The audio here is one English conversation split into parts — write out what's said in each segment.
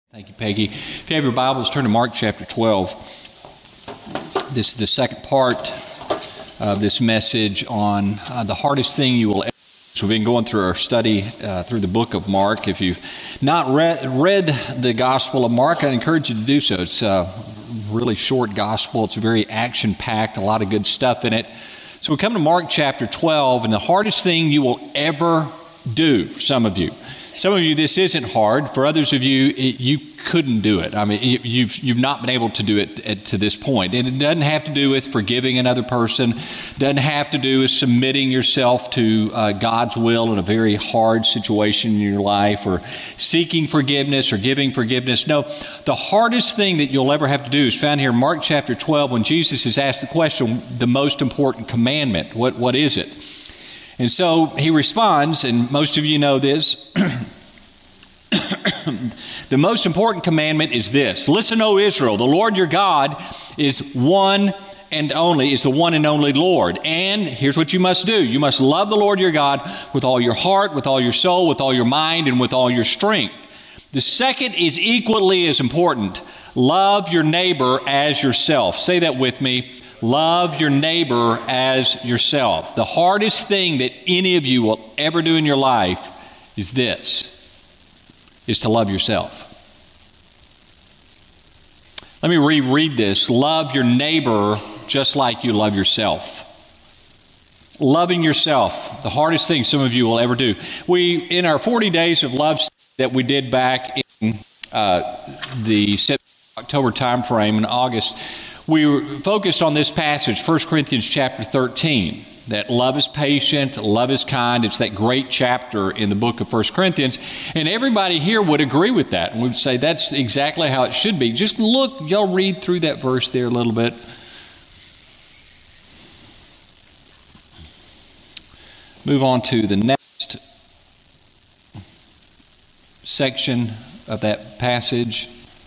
Thank you, Peggy. If you have your Bibles, turn to Mark chapter 12. This is the second part of this message on the hardest thing you will ever do. So we've been going through our study through the book of Mark. If you've not read the Gospel of Mark, I encourage you to do so. It's a really short gospel. It's very action-packed, a lot of good stuff in it. So we come to Mark chapter 12, and the hardest thing you will ever do, for some of you. Some of you, this isn't hard. For others of you, you couldn't do it. I mean, you've not been able to do it to this point. And it doesn't have to do with forgiving another person. It doesn't have to do with submitting yourself to God's will in a very hard situation in your life, or seeking forgiveness or giving forgiveness. No, the hardest thing that you'll ever have to do is found here in Mark chapter 12 when Jesus is asked the question, the most important commandment. What is it? And so he responds, and most of you know this. The most important commandment is this: listen, O Israel, the Lord your God is the one and only Lord. And here's what you must do. You must love the Lord your God with all your heart, with all your soul, with all your mind, and with all your strength. The second is equally as important. Love your neighbor as yourself. Say that with me. Love your neighbor as yourself. The hardest thing that any of you will ever do in your life is this, is to love yourself. Let me reread this. Love your neighbor just like you love yourself. Loving yourself, the hardest thing some of you will ever do. In our 40 Days of Love that we did back in the October time frame in August, we were focused on this passage, 1 Corinthians chapter 13, that love is patient, love is kind. It's that great chapter in the book of 1 Corinthians. And everybody here would agree with that and would say that's exactly how it should be. Just look, y'all read through that verse there a little bit. Move on to the next section of that passage.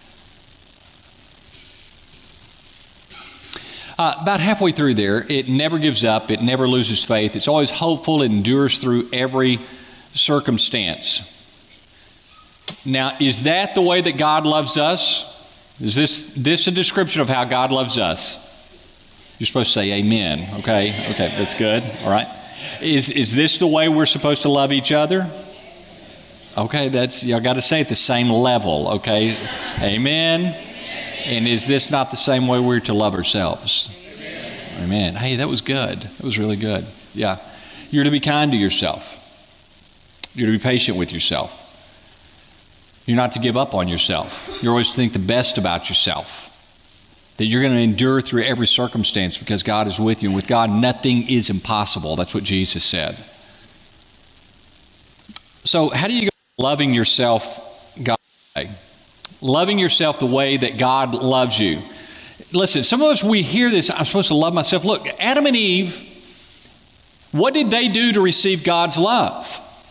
About halfway through there, it never gives up. It never loses faith. It's always hopeful. It endures through every circumstance. Now, is that the way that God loves us? Is this a description of how God loves us? You're supposed to say amen. Okay, that's good. All right. Is this the way we're supposed to love each other? Okay, y'all got to say it the same level. Okay, amen. And is this not the same way we're to love ourselves? Amen. Hey, that was good. That was really good. Yeah. You're to be kind to yourself. You're to be patient with yourself. You're not to give up on yourself. You're always to think the best about yourself. That you're going to endure through every circumstance because God is with you. And with God, nothing is impossible. That's what Jesus said. So how do you go loving yourself God's way? Loving yourself the way that God loves you. Listen, some of us, we hear this, I'm supposed to love myself. Look, Adam and Eve, what did they do to receive God's love?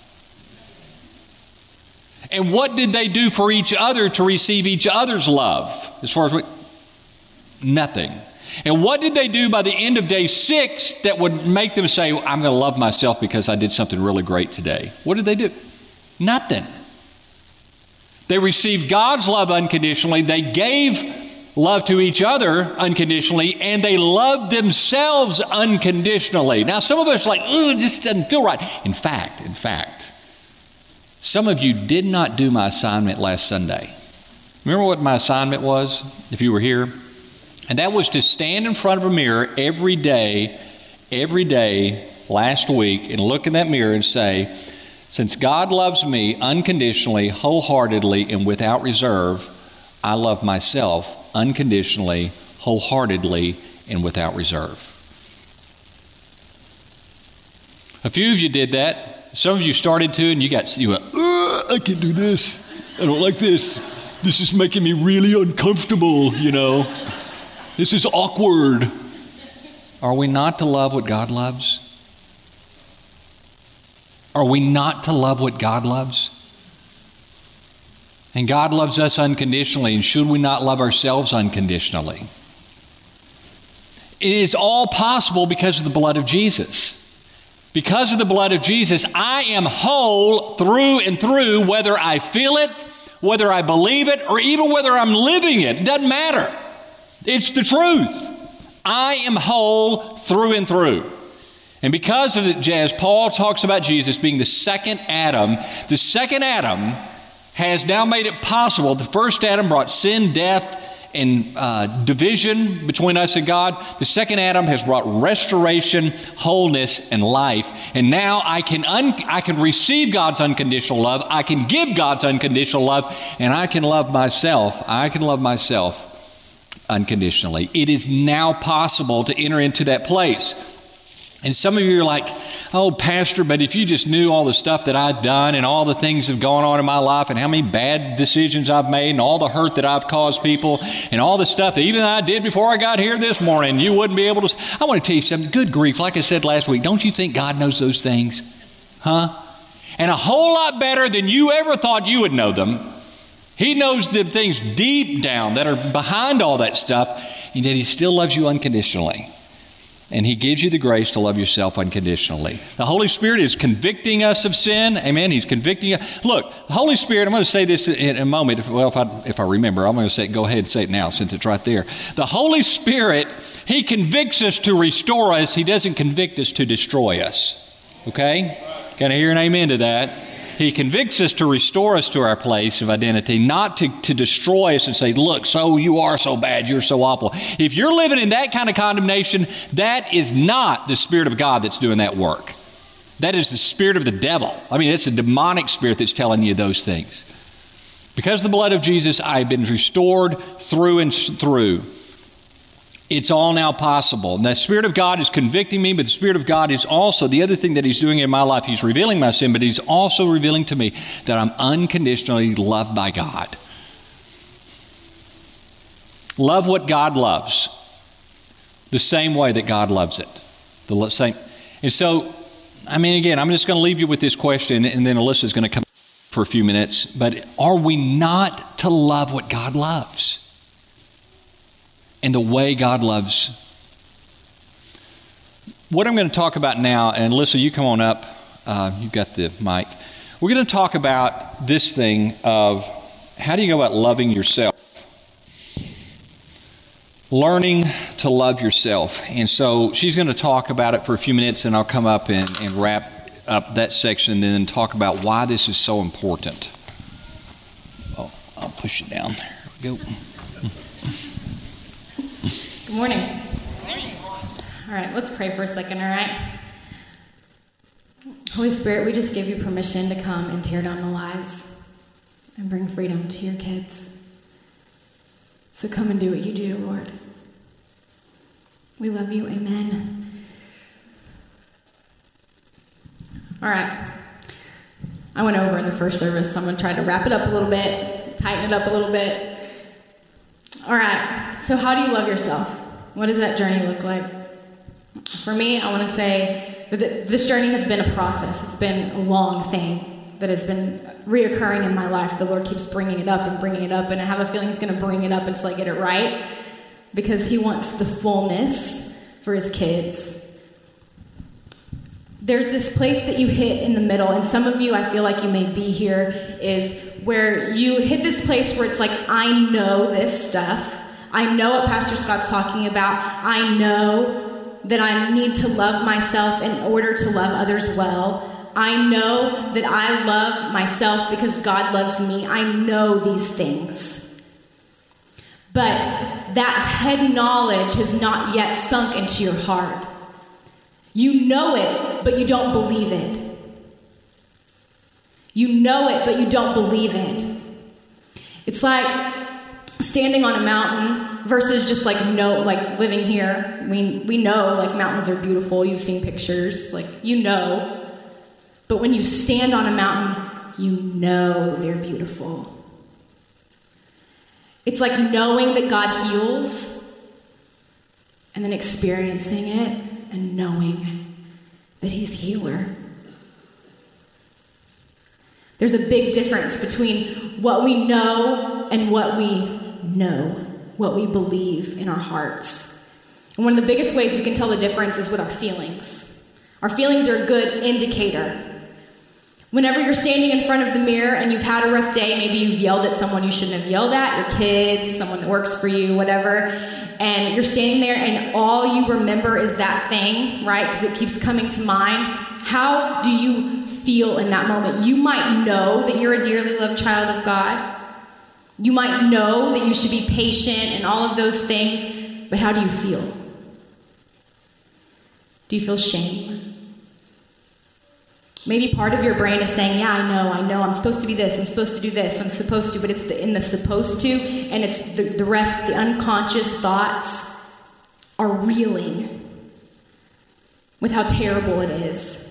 And what did they do for each other to receive each other's love? As far as nothing. And what did they do by the end of day 6 that would make them say, I'm going to love myself because I did something really great today? What did they do? Nothing. They received God's love unconditionally. They gave love to each other unconditionally, and they loved themselves unconditionally. Now, some of us are like, it just doesn't feel right. In fact, some of you did not do my assignment last Sunday. Remember what my assignment was, if you were here? And that was to stand in front of a mirror every day last week and look in that mirror and say, since God loves me unconditionally, wholeheartedly, and without reserve, I love myself unconditionally, wholeheartedly, and without reserve. A few of you did that. Some of you started to, and you went, I can't do this. I don't like this. This is making me really uncomfortable, This is awkward. Are we not to love what God loves? Are we not to love what God loves? And God loves us unconditionally, and should we not love ourselves unconditionally? It is all possible because of the blood of Jesus. Because of the blood of Jesus, I am whole through and through, whether I feel it whether I believe it or even whether I'm living it. It doesn't matter. It's the truth. I am whole through and through. And because of it, as Paul talks about Jesus being the second Adam has now made it possible. The first Adam brought sin, death, and division between us and God. The second Adam has brought restoration, wholeness, and life. And now I can receive God's unconditional love. I can give God's unconditional love, and I can love myself. I can love myself unconditionally. It is now possible to enter into that place. And some of you are like, oh, Pastor, but if you just knew all the stuff that I've done and all the things that have gone on in my life and how many bad decisions I've made and all the hurt that I've caused people and all the stuff that even I did before I got here this morning, you wouldn't be able to. I want to tell you something. Good grief. Like I said last week, don't you think God knows those things? Huh? And a whole lot better than you ever thought you would know them. He knows the things deep down that are behind all that stuff, and yet He still loves you unconditionally. And He gives you the grace to love yourself unconditionally. The Holy Spirit is convicting us of sin. Amen. He's convicting us. Look, the Holy Spirit, I'm going to say this in a moment. If I remember, I'm going to go ahead and say it now since it's right there. The Holy Spirit, He convicts us to restore us. He doesn't convict us to destroy us. Okay? Can I hear an amen to that? He convicts us to restore us to our place of identity, not to destroy us and say, look, so you are so bad, you're so awful. If you're living in that kind of condemnation, that is not the Spirit of God that's doing that work. That is the spirit of the devil. I mean, it's a demonic spirit that's telling you those things. Because of the blood of Jesus, I've been restored through and through. It's all now possible. And the Spirit of God is convicting me, but the Spirit of God is also, the other thing that He's doing in my life, He's revealing my sin, but He's also revealing to me that I'm unconditionally loved by God. Love what God loves, the same way that God loves it. The same. And so, I mean, again, I'm just going to leave you with this question, and then Alyssa's going to come for a few minutes. But are we not to love what God loves? And the way God loves. What I'm going to talk about now, and Alyssa, you come on up. You've got the mic. We're going to talk about this thing of how do you go about loving yourself? Learning to love yourself. And so she's going to talk about it for a few minutes, and I'll come up and wrap up that section and then talk about why this is so important. Oh, I'll push it down. There we go. Good morning. All right, let's pray for a second, all right? Holy Spirit, we just give you permission to come and tear down the lies and bring freedom to your kids. So come and do what you do, Lord. We love you. Amen. All right. I went over in the first service, so I'm going to try to wrap it up a little bit, tighten it up a little bit. All right. So how do you love yourself? What does that journey look like? For me, I want to say that this journey has been a process. It's been a long thing that has been reoccurring in my life. The Lord keeps bringing it up, and I have a feeling He's going to bring it up until I get it right, because He wants the fullness for His kids. There's this place that you hit in the middle, and some of you, I feel like you may be here, is where you hit this place where it's like, I know this stuff. I know what Pastor Scott's talking about. I know that I need to love myself in order to love others well. I know that I love myself because God loves me. I know these things. But that head knowledge has not yet sunk into your heart. You know it, but you don't believe it. You know it, but you don't believe it. It's like standing on a mountain versus just like living here. We know like mountains are beautiful. You've seen pictures, like you know. But when you stand on a mountain, you know they're beautiful. It's like knowing that God heals and then experiencing it and knowing that He's healer. There's a big difference between what we know and what we know, what we believe in our hearts. And one of the biggest ways we can tell the difference is with our feelings. Our feelings are a good indicator. Whenever you're standing in front of the mirror and you've had a rough day, maybe you've yelled at someone you shouldn't have yelled at, your kids, someone that works for you, whatever, and you're standing there and all you remember is that thing, right? Because it keeps coming to mind. How do you feel in that moment? You might know that you're a dearly loved child of God. You might know that you should be patient and all of those things, but how do you feel? Do you feel shame? Maybe part of your brain is saying, yeah, I know, I'm supposed to be this, I'm supposed to do this, I'm supposed to, but it's in the supposed to, and it's the rest, the unconscious thoughts are reeling with how terrible it is.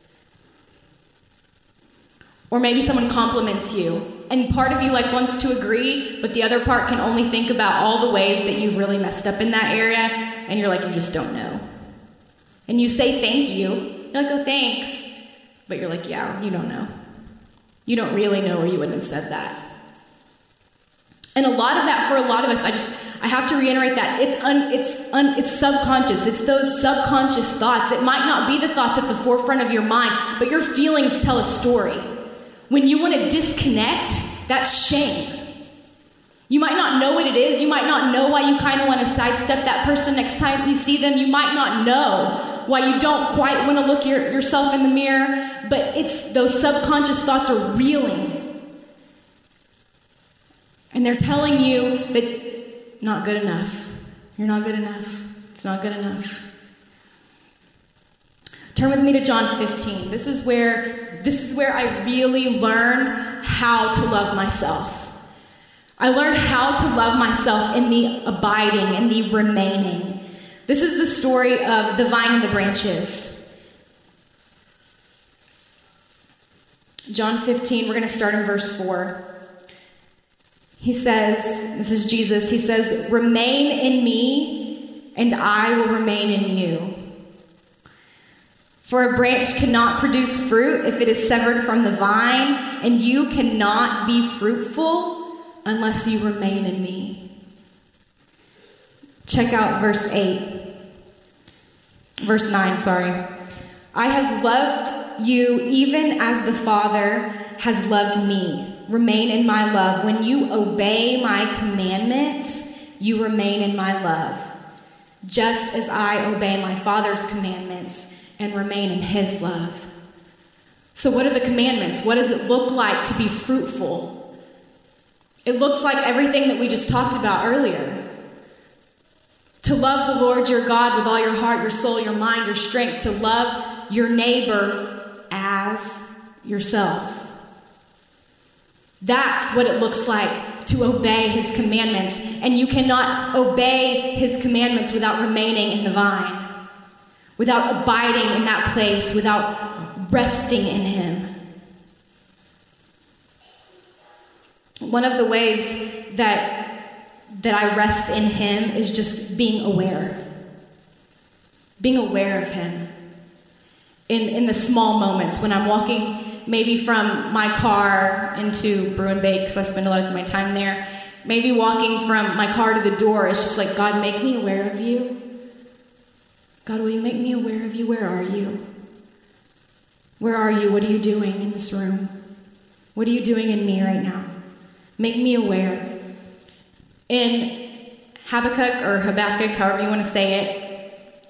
Or maybe someone compliments you, and part of you wants to agree, but the other part can only think about all the ways that you've really messed up in that area, and you're like, you just don't know. And you say thank you, you're like, oh, thanks. But you're like, yeah, you don't know. You don't really know, or you wouldn't have said that. And a lot of that, for a lot of us, I have to reiterate that it's subconscious. It's those subconscious thoughts. It might not be the thoughts at the forefront of your mind, but your feelings tell a story. When you want to disconnect, that's shame. You might not know what it is. You might not know why you kind of want to sidestep that person next time you see them. You might not know why you don't quite want to look yourself in the mirror, but it's those subconscious thoughts are reeling. And they're telling you that not good enough. You're not good enough. It's not good enough. Turn with me to John 15. This is where I really learn how to love myself. I learned how to love myself in the abiding and the remaining. This is the story of the vine and the branches. John 15, we're going to start in verse 4. He says, this is Jesus, he says, remain in me and I will remain in you. For a branch cannot produce fruit if it is severed from the vine, and you cannot be fruitful unless you remain in me. Check out verse 9. I have loved you even as the Father has loved me. Remain in my love. When you obey my commandments, you remain in my love, just as I obey my Father's commandments and remain in his love. So what are the commandments? What does it look like to be fruitful? It looks like everything that we just talked about earlier. To love the Lord your God with all your heart, your soul, your mind, your strength. To love your neighbor as yourself. That's what it looks like to obey his commandments. And you cannot obey his commandments without remaining in the vine. Without abiding in that place. Without resting in him. One of the ways that I rest in him is just being aware. Being aware of him. In the small moments when I'm walking maybe from my car into Bruin Bay, because I spend a lot of my time there. Maybe walking from my car to the door, it's just like, God, make me aware of you. God, will you make me aware of you? Where are you? Where are you? What are you doing in this room? What are you doing in me right now? Make me aware. In Habakkuk, however you want to say it,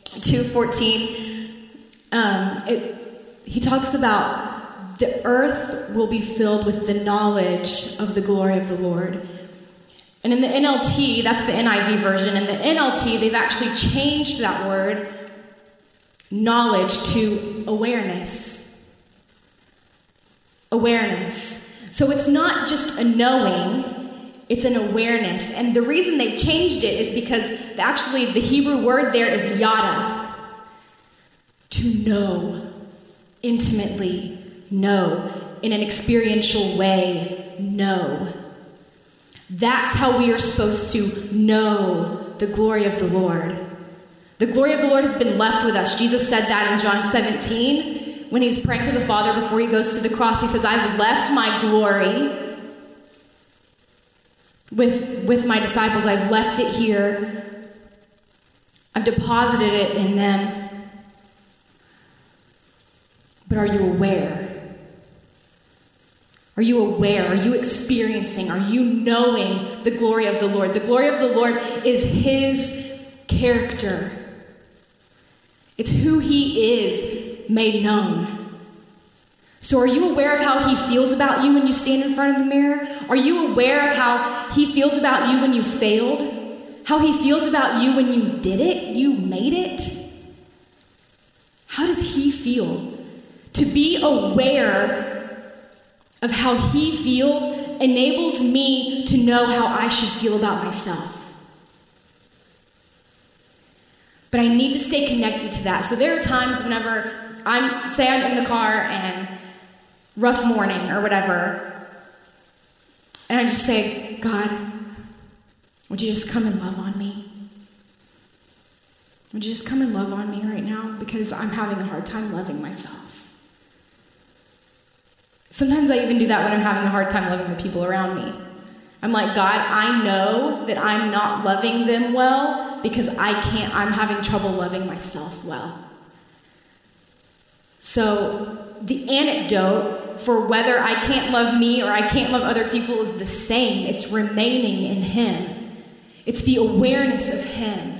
2:14, he talks about the earth will be filled with the knowledge of the glory of the Lord. And in the NLT, that's the NIV version, in the NLT, they've actually changed that word, knowledge, to awareness. Awareness. So it's not just a knowing, it's an awareness. And the reason they've changed it is because actually the Hebrew word there is yada. To know, intimately know, in an experiential way, know. That's how we are supposed to know the glory of the Lord. The glory of the Lord has been left with us. Jesus said that in John 17 when he's praying to the Father before he goes to the cross. He says, I've left my glory with my disciples. I've left it here. I've deposited it in them. But are you aware? Are you aware? Are you experiencing? Are you knowing the glory of the Lord? The glory of the Lord is his character. It's who he is made known. So are you aware of how he feels about you when you stand in front of the mirror? Are you aware of how he feels about you when you failed? How he feels about you when you did it? You made it? How does he feel? To be aware of how he feels enables me to know how I should feel about myself. But I need to stay connected to that. So there are times whenever I'm in the car and rough morning or whatever, and I just say, God, would you just come and love on me? Would you just come and love on me right now? Because I'm having a hard time loving myself. Sometimes I even do that when I'm having a hard time loving the people around me. I'm like, God, I know that I'm not loving them well because I'm having trouble loving myself well. So the antidote for whether I can't love me or I can't love other people is the same. It's remaining in him. It's the awareness of him.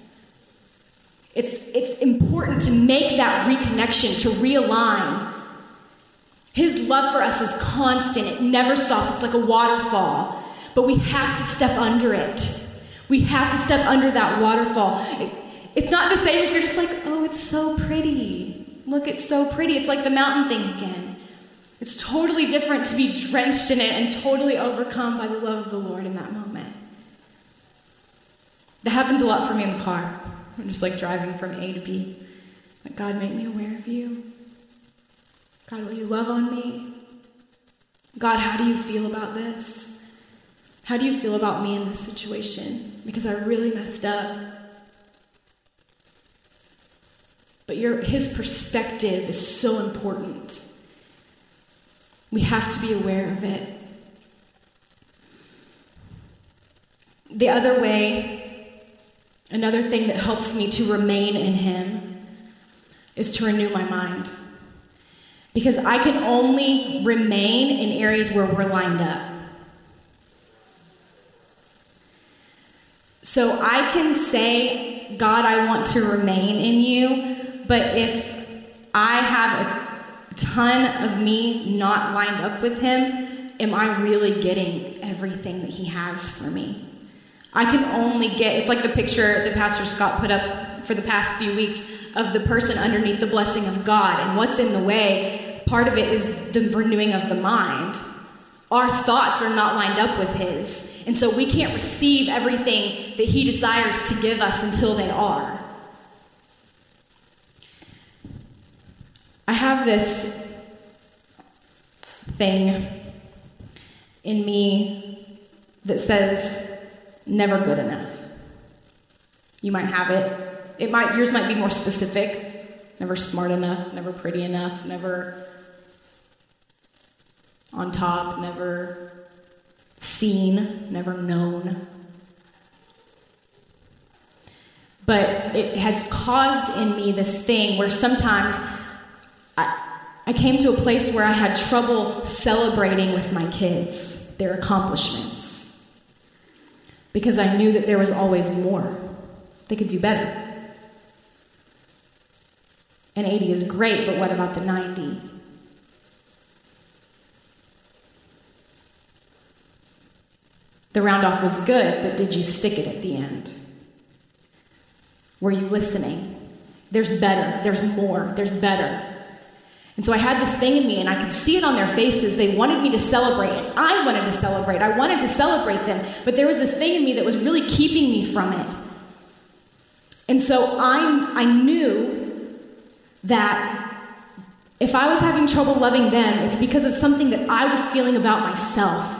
It's important to make that reconnection, to realign. His love for us is constant. It never stops. It's like a waterfall. But we have to step under it. We have to step under that waterfall. It's not the same if you're just like, oh, it's so pretty. Look, it's so pretty. It's like the mountain thing again. It's totally different to be drenched in it and totally overcome by the love of the Lord in that moment. That happens a lot for me in the car. I'm just like driving from A to B. Like, God, make me aware of you. God, will you love on me? God, how do you feel about this? How do you feel about me in this situation? Because I really messed up. But his perspective is so important. We have to be aware of it. The other way, another thing that helps me to remain in him is to renew my mind. Because I can only remain in areas where we're lined up. So I can say, God, I want to remain in you, but if I have a ton of me not lined up with him, am I really getting everything that he has for me? I can only it's like the picture that Pastor Scott put up for the past few weeks of the person underneath the blessing of God, and what's in the way. Part of it is the renewing of the mind. Our thoughts are not lined up with his, and so we can't receive everything that he desires to give us until they are. I have this thing in me that says, never good enough. You might have it. Yours might be more specific. Never smart enough, never pretty enough, never on top, never seen, never known. But it has caused in me this thing where sometimes I came to a place where I had trouble celebrating with my kids, their accomplishments, because I knew that there was always more. They could do better. And 80 is great, but what about the 90? The round off was good, but did you stick it at the end? Were you listening? There's better, there's more, there's better. And so I had this thing in me, and I could see it on their faces. They wanted me to celebrate, and I wanted to celebrate. I wanted to celebrate them, but there was this thing in me that was really keeping me from it. And so I knew that if I was having trouble loving them, it's because of something that I was feeling about myself.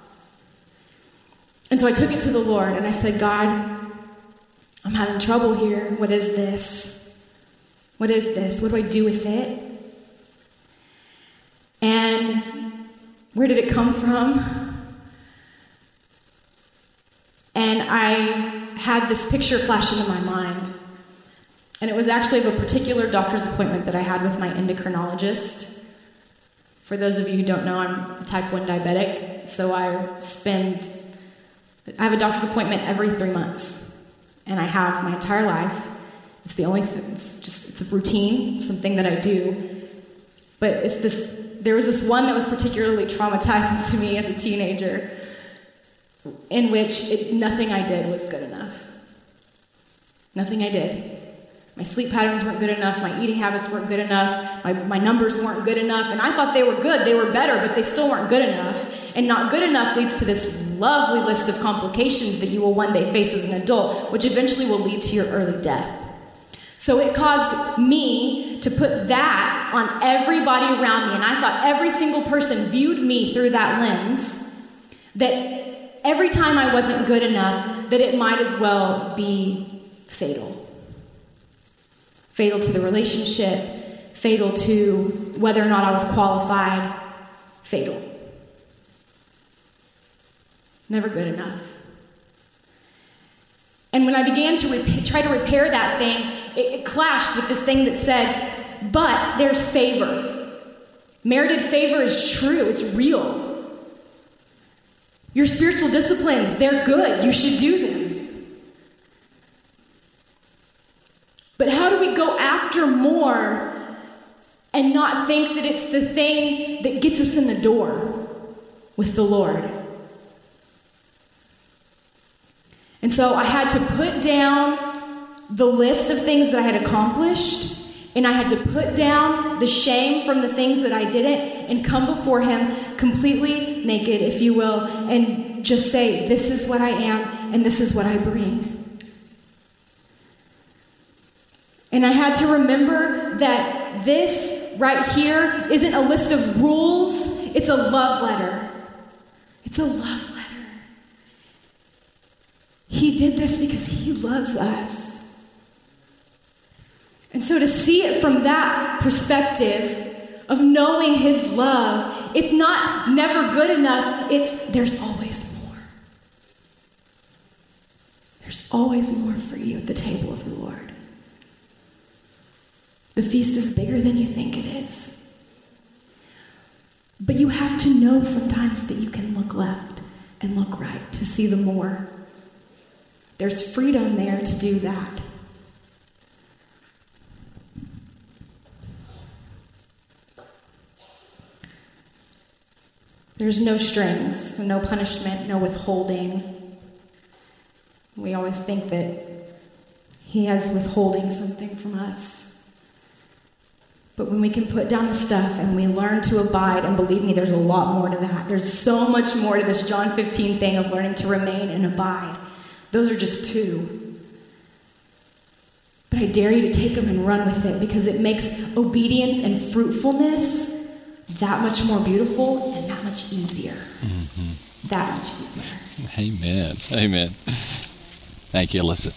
And so I took it to the Lord, and I said, God, I'm having trouble here. What is this? What is this? What do I do with it? And where did it come from? And I had this picture flash into my mind. And it was actually of a particular doctor's appointment that I had with my endocrinologist. For those of you who don't know, I'm a type 1 diabetic, so I have a doctor's appointment every 3 months, and I have my entire life. It's a routine, something that I do. But there was this one that was particularly traumatizing to me as a teenager, in which nothing I did was good enough. Nothing I did. My sleep patterns weren't good enough, my eating habits weren't good enough, my numbers weren't good enough, and I thought they were good, they were better, but they still weren't good enough. And not good enough leads to this lovely list of complications that you will one day face as an adult, which eventually will lead to your early death. So it caused me to put that on everybody around me, and I thought every single person viewed me through that lens, that every time I wasn't good enough, that it might as well be fatal. Fatal to the relationship, fatal to whether or not I was qualified, fatal. Never good enough. And when I began to try to repair that thing, it clashed with this thing that said, but there's favor. Merited favor is true, it's real. Your spiritual disciplines, they're good, you should do them. But how do we go after more and not think that it's the thing that gets us in the door with the Lord? And so I had to put down the list of things that I had accomplished, and I had to put down the shame from the things that I didn't, and come before Him completely naked, if you will, and just say, this is what I am, and this is what I bring. And I had to remember that this right here isn't a list of rules, it's a love letter. It's a love letter. He did this because He loves us. And so to see it from that perspective of knowing His love, it's not never good enough, it's there's always more. There's always more for you at the table of the Lord. The feast is bigger than you think it is. But you have to know sometimes that you can look left and look right to see the more. There's freedom there to do that. There's no strings, no punishment, no withholding. We always think that He has withholding something from us. But when we can put down the stuff and we learn to abide, and believe me, there's a lot more to that. There's so much more to this John 15 thing of learning to remain and abide. Those are just two. But I dare you to take them and run with it, because it makes obedience and fruitfulness that much more beautiful and that much easier. Mm-hmm. That much easier. Amen. Amen. Thank you, Alyssa.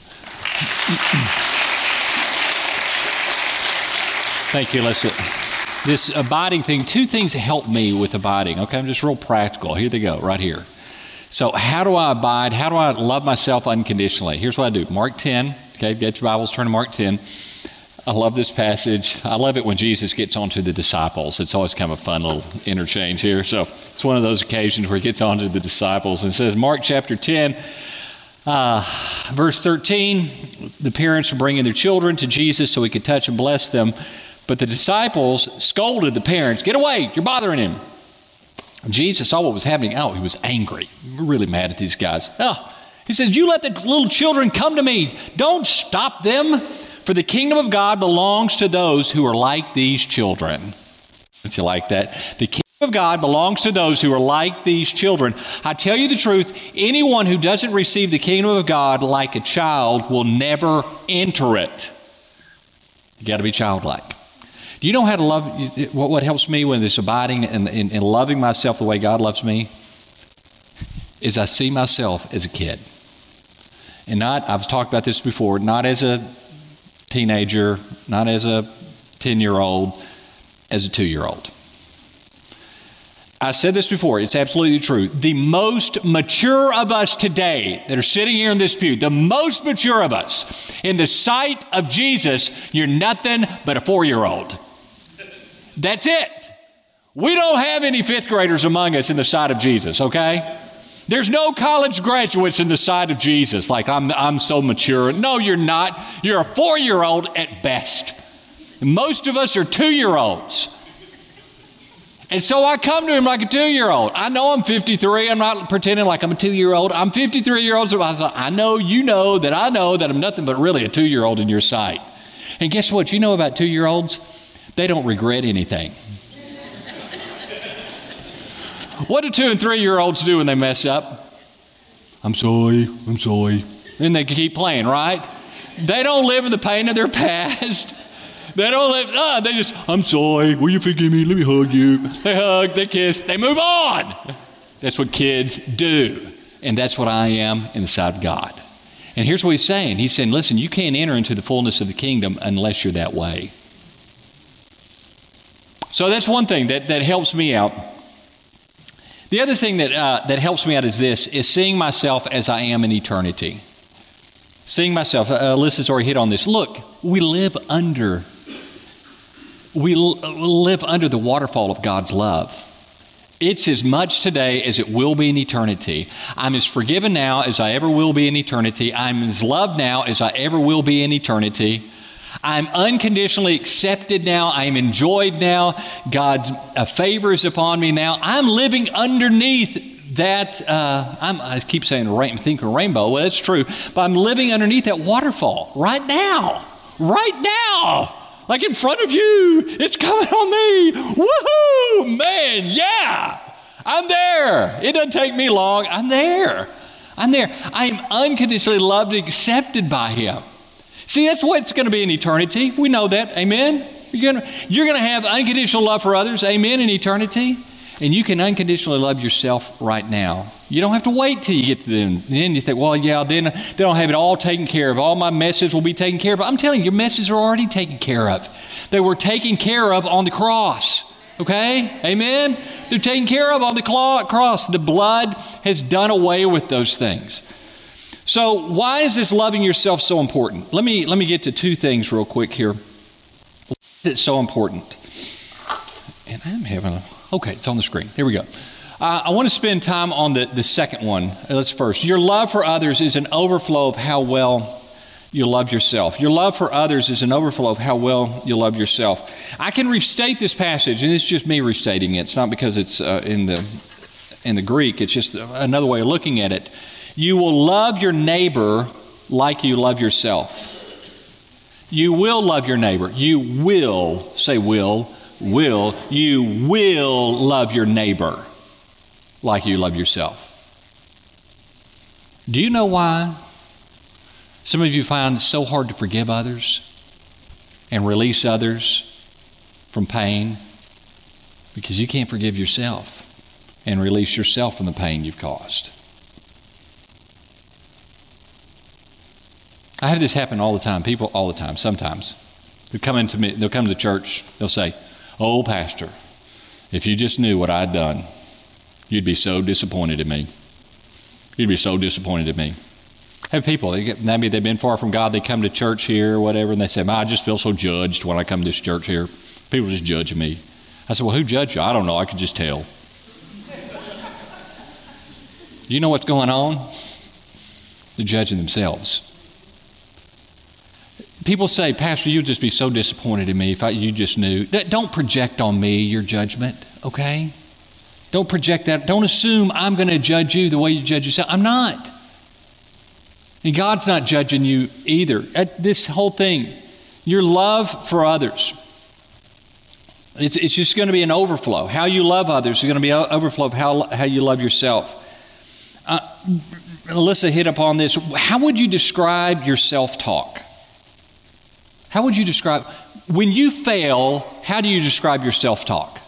Thank you, Alyssa. This abiding thing, two things help me with abiding. Okay, I'm just real practical. Here they go, right here. So how do I abide? How do I love myself unconditionally? Here's what I do. Mark 10. Okay, get your Bibles, turn to Mark 10. I love this passage. I love it when Jesus gets onto the disciples. It's always kind of a fun little interchange here. So it's one of those occasions where he gets onto the disciples and says, Mark chapter 10, verse 13, the parents are bringing their children to Jesus so he could touch and bless them. But the disciples scolded the parents, "Get away, you're bothering him." Jesus saw what was happening. Oh, he was angry, really mad at these guys. Oh, he said, "You let the little children come to me. Don't stop them, for the kingdom of God belongs to those who are like these children." Don't you like that? The kingdom of God belongs to those who are like these children. I tell you the truth, anyone who doesn't receive the kingdom of God like a child will never enter it. You got to be childlike. Do you know how to love? What helps me when this abiding and loving myself the way God loves me is I see myself as a kid. And I've talked about this before, not as a teenager, not as a 10-year-old, as a 2-year-old. I said this before, it's absolutely true. The most mature of us today that are sitting here in this pew, the most mature of us, in the sight of Jesus, you're nothing but a 4-year-old. That's it. We don't have any fifth graders among us in the sight of Jesus, okay? There's no college graduates in the sight of Jesus, like I'm so mature. No, you're not. You're a 4-year-old at best. And most of us are 2-year-olds. And so I come to him like a 2-year-old. I know I'm 53. I'm not pretending like I'm a 2-year-old. I'm 53-year-old. So I know you know that I'm nothing but really a 2-year-old in your sight. And guess what? You know about 2-year-olds? They don't regret anything. What do 2- and 3-year-olds do when they mess up? I'm sorry. And they keep playing, right? They don't live in the pain of their past. They don't live, they just, I'm sorry, will you forgive me? Let me hug you. They hug, they kiss, they move on. That's what kids do. And that's what I am in the sight of God. And here's what he's saying. He's saying, listen, you can't enter into the fullness of the kingdom unless you're that way. So that's one thing that helps me out. The other thing that helps me out is seeing myself as I am in eternity. Seeing myself, Alyssa's already hit on this. Look, we live under the waterfall of God's love. It's as much today as it will be in eternity. I'm as forgiven now as I ever will be in eternity. I'm as loved now as I ever will be in eternity. I'm unconditionally accepted now. I'm enjoyed now. God's favor is upon me now. I'm living underneath that. I keep saying think of rainbow. Well, that's true. But I'm living underneath that waterfall right now. Right now. Like in front of you. It's coming on me. Woohoo! Man, yeah. I'm there. It doesn't take me long. I'm there. I am unconditionally loved and accepted by Him. See, that's what it's going to be in eternity. We know that. Amen? You're going to have unconditional love for others. Amen, in eternity. And you can unconditionally love yourself right now. You don't have to wait till you get to them. Then you think, well, yeah, then they don't have it all taken care of. All my messes will be taken care of. I'm telling you, your messes are already taken care of. They were taken care of on the cross. Okay? Amen? They're taken care of on the cross. The blood has done away with those things. So why is this loving yourself so important? Let me get to two things real quick here. Why is it so important? And I'm having okay, it's on the screen. Here we go. I want to spend time on the second one. Let's first. Your love for others is an overflow of how well you love yourself. Your love for others is an overflow of how well you love yourself. I can restate this passage, and it's just me restating it. It's not because it's in the Greek. It's just another way of looking at it. You will love your neighbor like you love yourself. You will love your neighbor. You will, say will, you will love your neighbor like you love yourself. Do you know why some of you find it so hard to forgive others and release others from pain? Because you can't forgive yourself and release yourself from the pain you've caused. I have this happen all the time. People all the time, sometimes. They'll come to church, they'll say, "Oh, Pastor, if you just knew what I'd done, you'd be so disappointed in me. You'd be so disappointed in me." I have people, maybe they've been far from God, they come to church here or whatever, and they say, "I just feel so judged when I come to this church here. People just judging me." I said, "Well, who judged you?" "I don't know, I could just tell." Do you know what's going on? They're judging themselves. People say, "Pastor, you'd just be so disappointed in me if you just knew." Don't project on me your judgment, okay? Don't project that. Don't assume I'm going to judge you the way you judge yourself. I'm not. And God's not judging you either. This whole thing, your love for others, it's just going to be an overflow. How you love others is going to be an overflow of how you love yourself. Alyssa hit upon this. How would you describe your self-talk? How would you describe, when you fail, how do you describe your self-talk?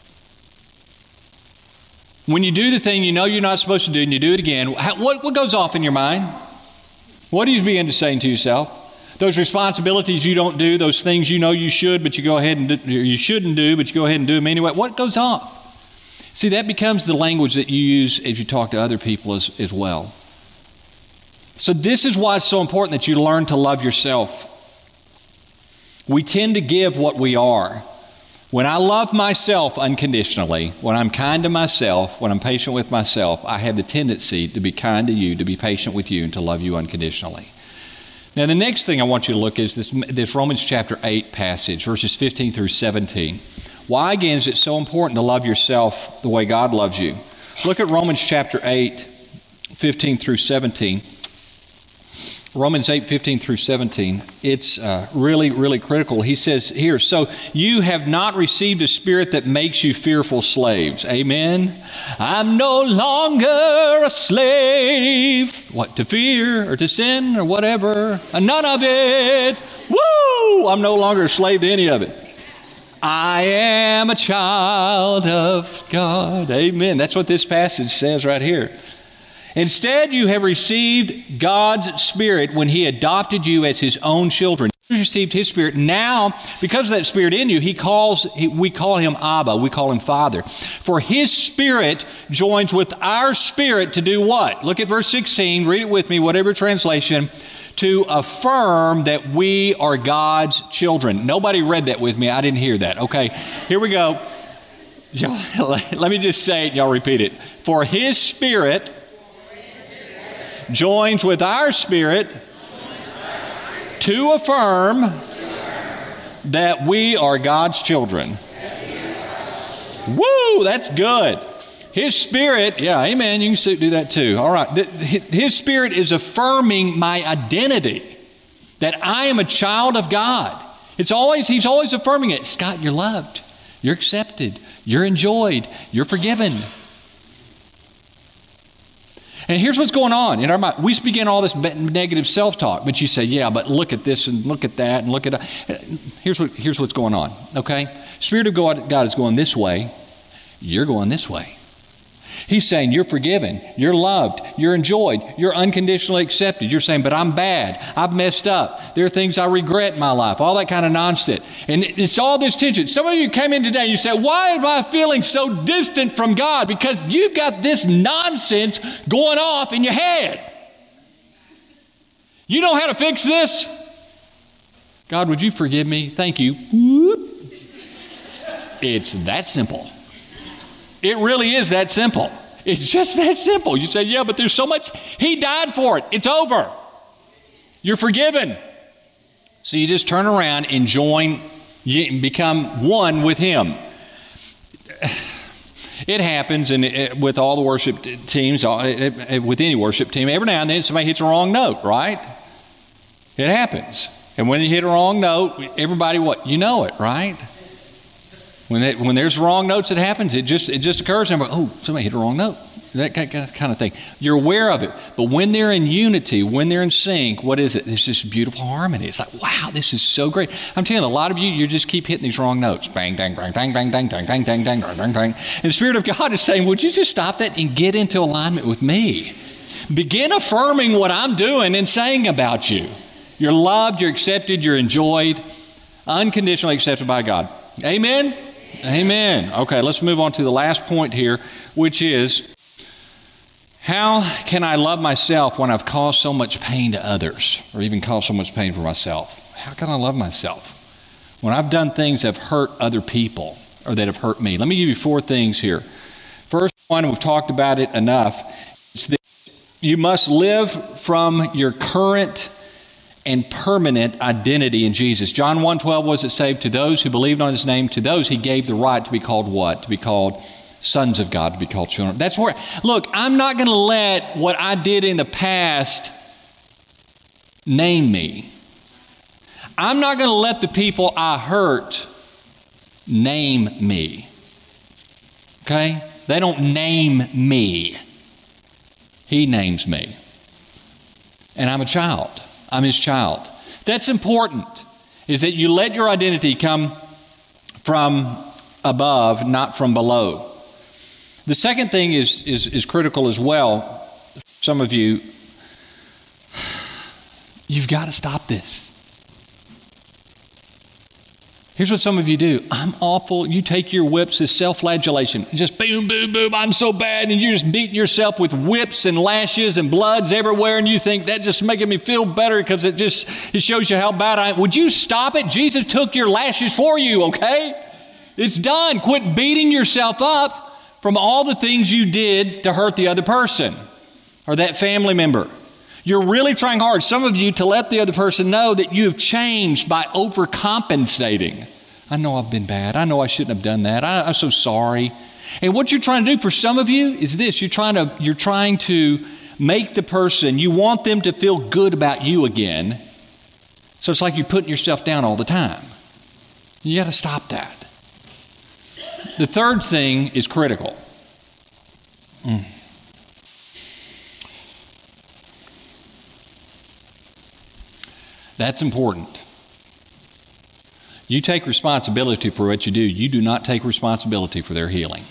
When you do the thing you know you're not supposed to do and you do it again, what goes off in your mind? What do you begin to say to yourself? Those responsibilities you don't do, those things you know you should, but you go ahead and you shouldn't do, but you go ahead and do them anyway. What goes off? See, that becomes the language that you use as you talk to other people as well. So this is why it's so important that you learn to love yourself. We tend to give what we are. When I love myself unconditionally, when I'm kind to myself, when I'm patient with myself, I have the tendency to be kind to you, to be patient with you, and to love you unconditionally. Now, the next thing I want you to look is this Romans chapter 8 passage, verses 15 through 17. Why, again, is it so important to love yourself the way God loves you? Look at Romans chapter 8, 15 through 17. Romans 8, 15 through 17. It's really, really critical. He says here, so you have not received a spirit that makes you fearful slaves. Amen? I'm no longer a slave. What, to fear or to sin or whatever? None of it. Woo! I'm no longer a slave to any of it. I am a child of God. Amen. That's what this passage says right here. Instead, you have received God's Spirit when He adopted you as His own children. You received His Spirit. Now, because of that Spirit in you, we call Him Abba. We call Him Father. For His Spirit joins with our spirit to do what? Look at verse 16. Read it with me, whatever translation. To affirm that we are God's children. Nobody read that with me. I didn't hear that. Okay, here we go. Let me just say it. Y'all repeat it. For His Spirit joins with our spirit to affirm that we are God's children. Woo, that's good. His Spirit, yeah, amen, you can do that too. All right, His Spirit is affirming my identity, that I am a child of God. He's always affirming it. Scott, you're loved, you're accepted, you're enjoyed, you're forgiven. And here's what's going on in our mind. We begin all this negative self-talk, but you say, yeah, but look at this and look at that and look at that. Here's what's going on, okay? Spirit of God is going this way. You're going this way. He's saying you're forgiven, you're loved, you're enjoyed, you're unconditionally accepted. You're saying, but I'm bad, I've messed up, there are things I regret in my life, all that kind of nonsense. And it's all this tension. Some of you came in today and you said, why am I feeling so distant from God? Because you've got this nonsense going off in your head. You know how to fix this? God, would you forgive me? Thank you. It's that simple. It really is that simple. It's just that simple. You say, yeah, but there's so much. He died for it. It's over. You're forgiven. So you just turn around and become one with Him. It happens with all the worship teams, with any worship team. Every now and then somebody hits a wrong note, right? It happens. And when you hit a wrong note, everybody, you know it, right? When there's wrong notes that happens, it just occurs and somebody hit a wrong note. That kind of thing. You're aware of it. But when they're in unity, when they're in sync, what is it? It's just beautiful harmony. It's like, wow, this is so great. I'm telling you, a lot of you just keep hitting these wrong notes. Bang, bang, bang, bang, bang, bang, bang, bang, bang, bang, bang, bang, bang. And the Spirit of God is saying, would you just stop that and get into alignment with me? Begin affirming what I'm doing and saying about you. You're loved, you're accepted, you're enjoyed, unconditionally accepted by God. Amen? Amen. Okay, let's move on to the last point here, which is, how can I love myself when I've caused so much pain to others, or even caused so much pain for myself? How can I love myself when I've done things that have hurt other people or that have hurt me? Let me give you 4 things here. First one, we've talked about it enough. It's that you must live from your current and permanent identity in Jesus. John 1:12 was it saved to those who believed on His name, to those He gave the right to be called what? To be called sons of God, to be called children. That's where, look, I'm not going to let what I did in the past name me. I'm not going to let the people I hurt name me. Okay? They don't name me. He names me. And I'm a child. I'm His child. That's important, is that you let your identity come from above, not from below. The second thing is critical as well. Some of you, you've got to stop this. Here's what some of you do. I'm awful. You take your whips as self-flagellation. Just boom, boom, boom, I'm so bad. And you're just beating yourself with whips and lashes and bloods everywhere. And you think that just making me feel better because it shows you how bad I am. Would you stop it? Jesus took your lashes for you, okay? It's done. Quit beating yourself up from all the things you did to hurt the other person or that family member. You're really trying hard, some of you, to let the other person know that you have changed by overcompensating. I know I've been bad. I know I shouldn't have done that. I'm so sorry. And what you're trying to do for some of you is this. You're trying to make the person, you want them to feel good about you again. So it's like you're putting yourself down all the time. You got to stop that. The third thing is critical. That's important. You take responsibility for what you do. You do not take responsibility for their healing.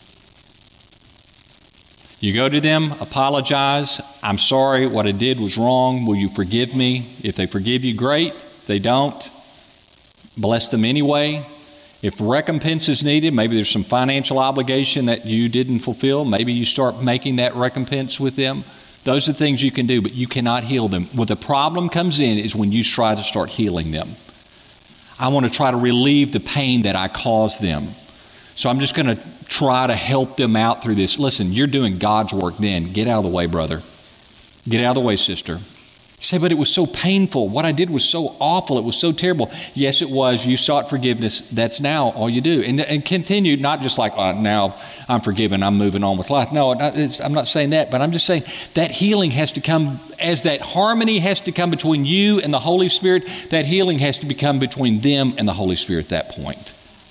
You go to them, apologize. I'm sorry, what I did was wrong. Will you forgive me? If they forgive you, great. If they don't, bless them anyway. If recompense is needed, maybe there's some financial obligation that you didn't fulfill. Maybe you start making that recompense with them. Those are things you can do, but you cannot heal them. Where the problem comes in is when you try to start healing them. I want to try to relieve the pain that I caused them. So I'm just going to try to help them out through this. Listen, you're doing God's work then. Get out of the way, brother. Get out of the way, sister. You say, but it was so painful. What I did was so awful. It was so terrible. Yes, it was. You sought forgiveness. That's now all you do. And continue, not just like, now I'm forgiven, I'm moving on with life. No, I'm not saying that, but I'm just saying that healing has to come, as that harmony has to come between you and the Holy Spirit, that healing has to become between them and the Holy Spirit at that point.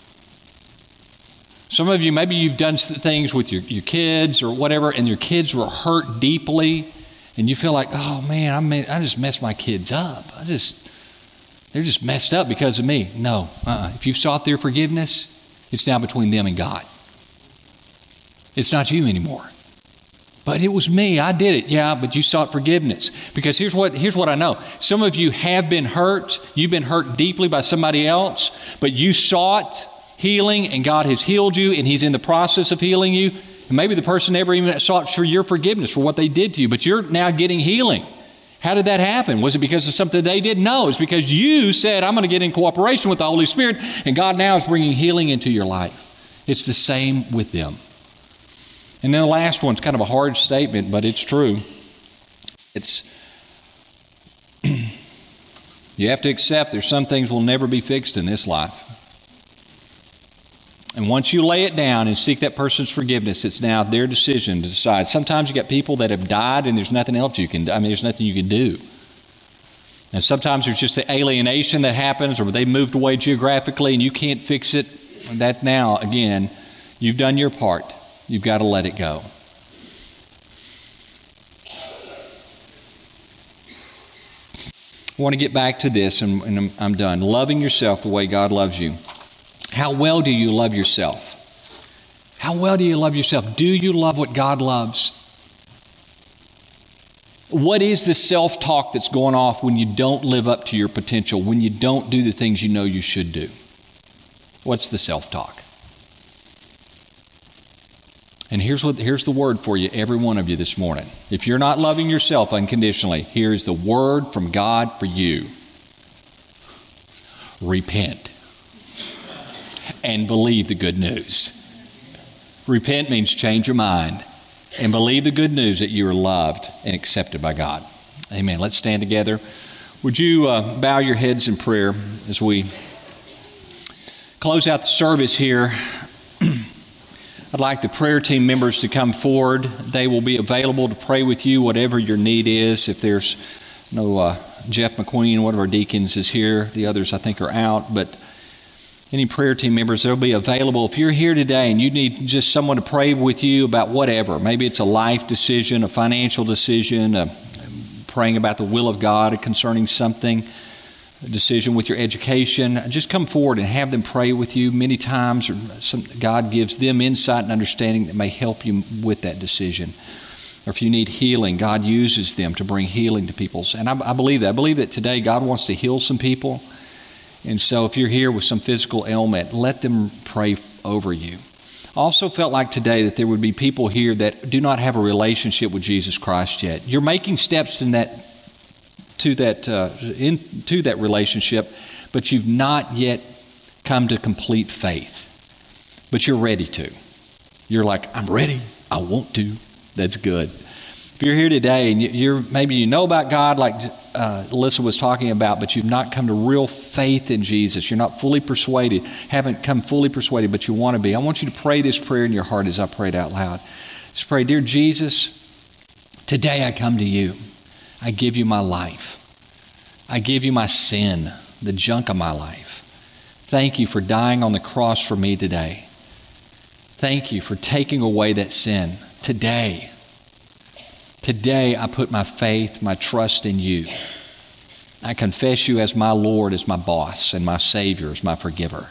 Some of you, maybe you've done things with your kids or whatever, and your kids were hurt deeply, and you feel like, oh man, I just messed my kids up. They're just messed up because of me. No, if you've sought their forgiveness, it's now between them and God. It's not you anymore. But it was me, I did it. Yeah, but you sought forgiveness. Because here's what I know. Some of you have been hurt. You've been hurt deeply by somebody else, but you sought healing and God has healed you and He's in the process of healing you. And maybe the person never even sought for your forgiveness for what they did to you, but you're now getting healing. How did that happen? Was it because of something they did? No, it's because you said, I'm going to get in cooperation with the Holy Spirit, and God now is bringing healing into your life. It's the same with them. And then the last one's kind of a hard statement, but it's true. You have to accept there's some things will never be fixed in this life. And once you lay it down and seek that person's forgiveness, it's now their decision to decide. Sometimes you got people that have died and there's nothing else you can do. There's nothing you can do. And sometimes there's just the alienation that happens, or they moved away geographically and you can't fix it. That now, again, you've done your part. You've got to let it go. I want to get back to this, and I'm done. Loving yourself the way God loves you. How well do you love yourself? How well do you love yourself? Do you love what God loves? What is the self-talk that's going off when you don't live up to your potential, when you don't do the things you know you should do? What's the self-talk? And here's the word for you, every one of you this morning. If you're not loving yourself unconditionally, here's the word from God for you. Repent. And believe the good news. Repent means change your mind and believe the good news that you are loved and accepted by God. Amen. Let's stand together. Would you bow your heads in prayer as we close out the service here? I'd like the prayer team members to come forward. They will be available to pray with you, whatever your need is. If there's Jeff McQueen, one of our deacons, is here. The others, I think, are out. But any prayer team members, they'll be available. If you're here today and you need just someone to pray with you about whatever, maybe it's a life decision, a financial decision, praying about the will of God concerning something, a decision with your education, just come forward and have them pray with you. Many times God gives them insight and understanding that may help you with that decision. Or if you need healing, God uses them to bring healing to people. And I believe that. I believe that today God wants to heal some people. And so if you're here with some physical ailment, let them pray over you. I also felt like today that there would be people here that do not have a relationship with Jesus Christ yet. You're making steps to that relationship, but you've not yet come to complete faith. but you're ready to. You're like, I'm ready. I want to. That's good. If you're here today and maybe you know about God like Alyssa was talking about, but you've not come to real faith in Jesus. You're not fully persuaded, haven't come fully persuaded, but you want to be. I want you to pray this prayer in your heart as I pray it out loud. Just pray, dear Jesus, today I come to you. I give you my life. I give you my sin, the junk of my life. Thank you for dying on the cross for me today. Thank you for taking away that sin today. Today, I put my faith, my trust in you. I confess you as my Lord, as my boss, and my Savior, as my forgiver.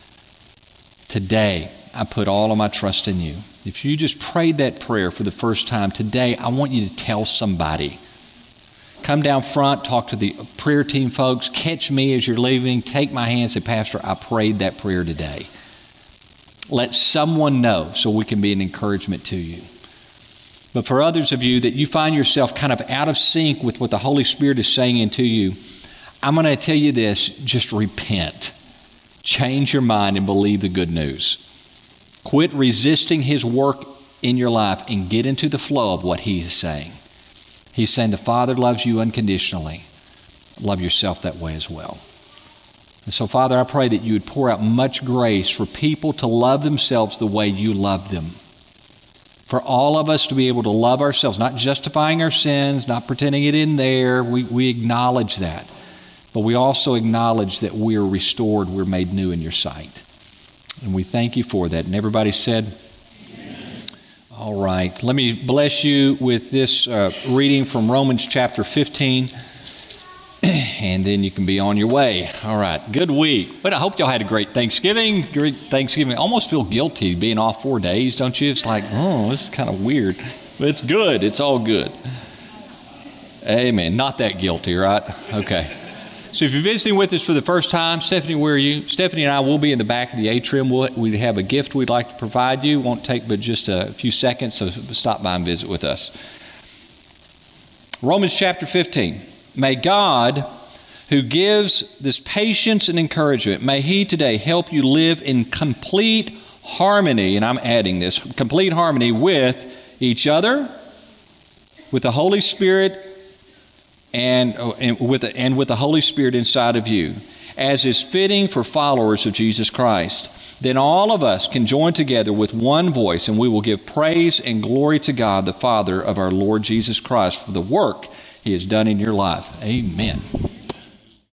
Today, I put all of my trust in you. If you just prayed that prayer for the first time, today, I want you to tell somebody. Come down front, talk to the prayer team folks, catch me as you're leaving, take my hand, say, Pastor, I prayed that prayer today. Let someone know so we can be an encouragement to you. But for others of you that you find yourself kind of out of sync with what the Holy Spirit is saying into you, I'm going to tell you this, just repent. Change your mind and believe the good news. Quit resisting His work in your life and get into the flow of what He's saying. He's saying the Father loves you unconditionally. Love yourself that way as well. And so, Father, I pray that you would pour out much grace for people to love themselves the way you love them. For all of us to be able to love ourselves, not justifying our sins, not pretending it in there. We acknowledge that. But we also acknowledge that we are restored, we're made new in your sight. And we thank you for that. And everybody said, amen. All right. Let me bless you with this reading from Romans chapter 15. And then you can be on your way. All right. Good week. But I hope y'all had a great Thanksgiving. Great Thanksgiving. I almost feel guilty being off 4 days, don't you? It's like, oh, this is kind of weird. But it's good. It's all good. Amen. Not that guilty, right? Okay. So if you're visiting with us for the first time, Stephanie, where are you? Stephanie and I will be in the back of the atrium. We have a gift we'd like to provide you. Won't take but just a few seconds, so stop by and visit with us. Romans chapter 15. May God, who gives this patience and encouragement, may He today help you live in complete harmony, and I'm adding this, complete harmony with each other, with the Holy Spirit, and with the Holy Spirit inside of you, as is fitting for followers of Jesus Christ. Then all of us can join together with one voice, and we will give praise and glory to God, the Father of our Lord Jesus Christ, for the work He has done in your life. Amen.